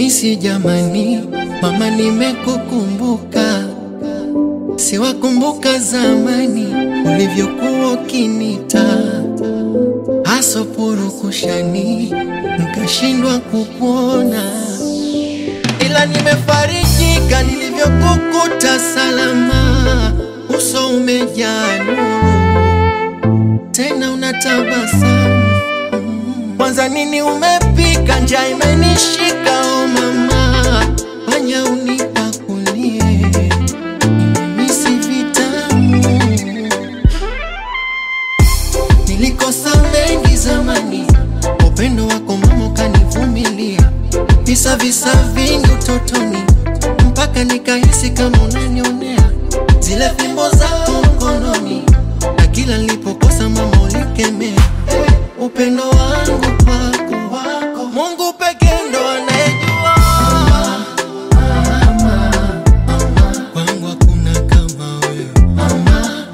nimemisi jamani, mama nimekukumbuka. Siwakumbuka zamani ulivyokuwa ukinita haso purukushani, nikashindwa kukuona. Ila nimefarijika nilivyokukuta salama, uso umejaa nuru, tena unatabasamu. Kwanza nini umepika, njaa imenishika oh mama, fanya unipakulie, nimemisi vitamu. Nilikosa mengi zamani, upendo wako mama ukanivumilia, visa vingi utotoni, mpaka nikahisi kama unanionea. Zile fimbo zako mkononi, na kila nilipokosa mama ulikemea. Upendo wangu kwako, Mungu pekee ndo anayejua. Kwangu hakuna kama wewe mama,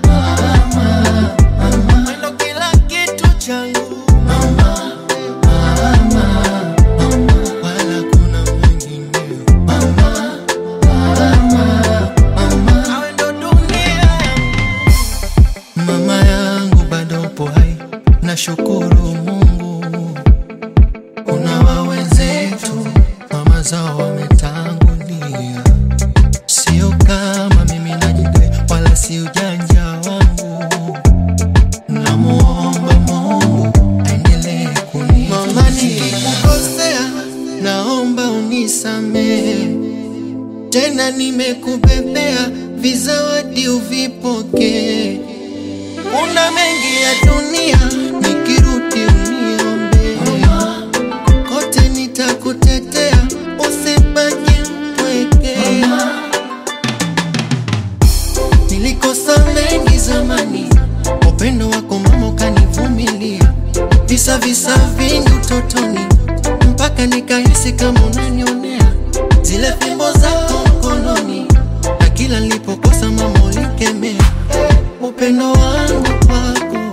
ndo kila kitu changu mama, wala kuna mwingine mama, awe ndo dunia yangu. Mama yangu bado upo hai, nashukuru Mungu. Kuna wawenzetu mama zao wametangulia, sio kama mimi najidai, wala si ujanja wangu. Namuomba Mungu aendelee kunitunzia. Mama nikikukosea, naomba unisamehe, tena nimekubebea vizawadi uvipokee. Kuna mengi ya dunia, nikirudi uniombe, kote nitakutetea, usibaki mpweke. Nilikosa mengi zamani, upendo wako mama ukanivumilia, visa vingi utotoni, mpaka nikahisi kama unanionea. Zile fimbo zako mkononi, na kila nilipokosa mama ulikemea. Upendo wangu kwako